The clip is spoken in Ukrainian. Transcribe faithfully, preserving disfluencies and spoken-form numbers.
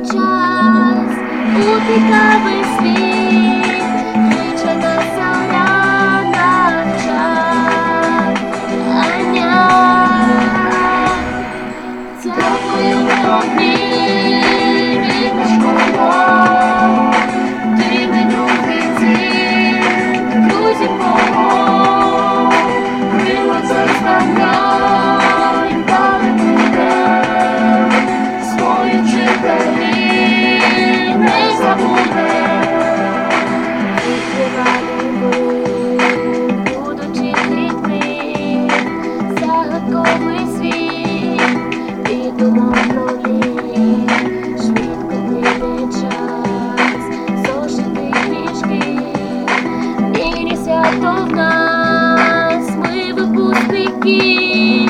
час у цікавий світ, кличе нас зоряна чання. Дякую тобі, рідна школа, ти мій другий ціль, друзі мого, крила зазнання. Будучи дітьми, загадковий світ, підемо.